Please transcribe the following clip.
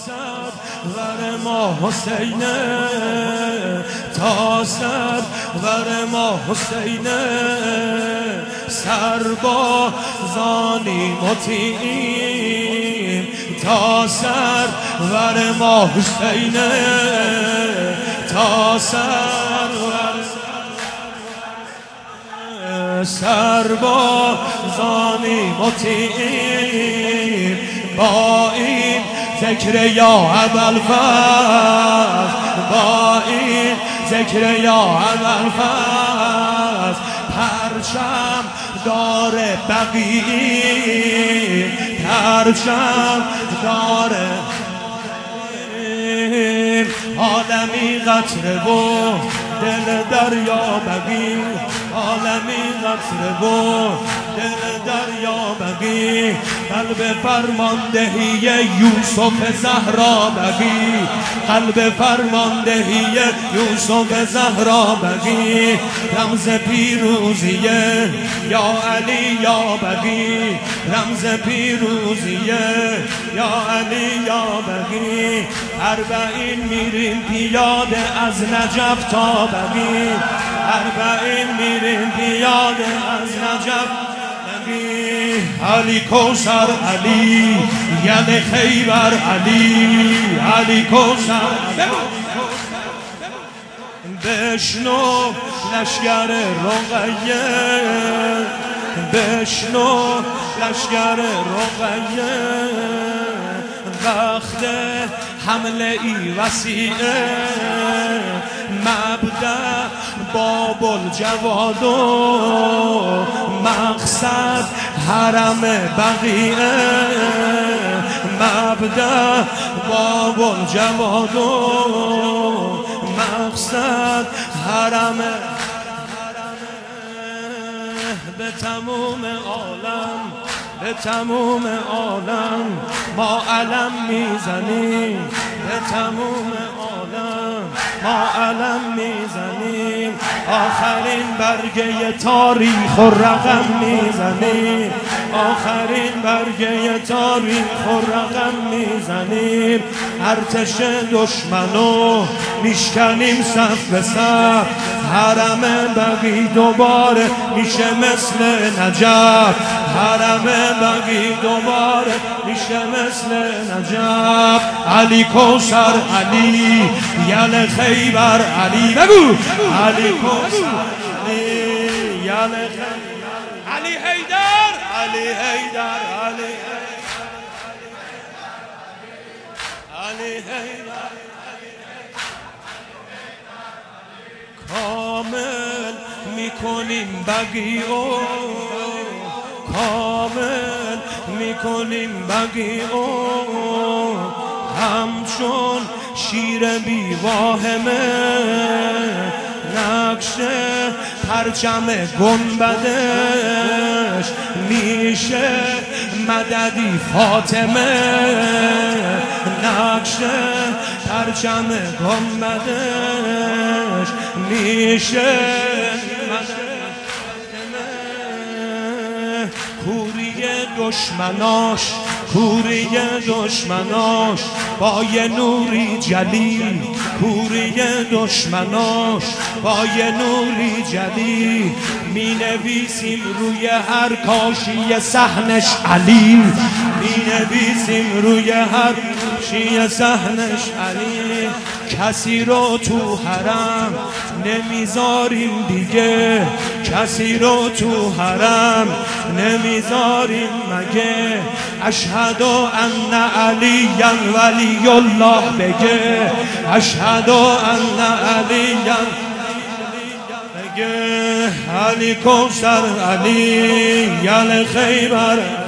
سرور ما حسینه، تا سرور ما حسینه، سربازانی مطیعیم تا سرور ما حسینه، تا سربازانی مطیعیم با این ذکر یا ابوالفضل، با این ذکر یا ابوالفضل، پرچم داره بقییم، پرچم داره عالمی قطره و دل دریا بقی، عالمی قطره و دل دریا بقی، قلب فرماندهی یوسف زهرا بقی، قلب فرماندهی یوسف زهرا بقی، رمز پیروزیه یا علی یا بقی، رمز پیروزیه یا علی یا بقی، اربعین میریم پیاده از نجف تا بقی، اربعین میریم پیاده از نجف بقی، علی کوثر علی یل خیبر علی، علی کوثر بشنو لشگر رقیه، بشنو لشگر رقیه، وقت حمله ای وسیعه، مبدأ باب الجواد و مقصد حرم بقیه، مبدأ باب الجواد و مقصد حرم به تموم عالم، به تموم عالم ما علم میزنیم، به تموم عالم ما علم میزنیم، آخرین برگه تاریخ و رقم میزنیم، آخرین برگه تاریخ و رقم میزنیم، ارتش دشمنو میشکنیم صف به صف، حرم بقی دوباره میشه مثل نجف، حرم بقی دوباره میشه مثل نجف، علی کوثر علی یل خیبر علی، بگو علی کوثر علی یل خیبر علی حیدر، علی حیدر، علی حیدر، کامل میکنیم بقیعو، کامل میکنیم بقیعو، همچون شیر بیواهمه، نقش پرچم گنبدش میشه مددی فاطمه، نقش پرچم گنبدش میشه کوری دشمناش، کوری دشمناش با یه نوری جلی، کوری دشمناش با یه نوری جلی، می نویسیم روی هر کاشی صحنش علی، می نویسیم روی هر کاشی صحنش علی، کسی رو تو حرم نمیذاریم دیگه، کسی رو تو حرم نمیذاریم مگه، اشهد ان علی ولی الله بگه، اشهد ان علی بگه، علی کوثر علی یل خیبر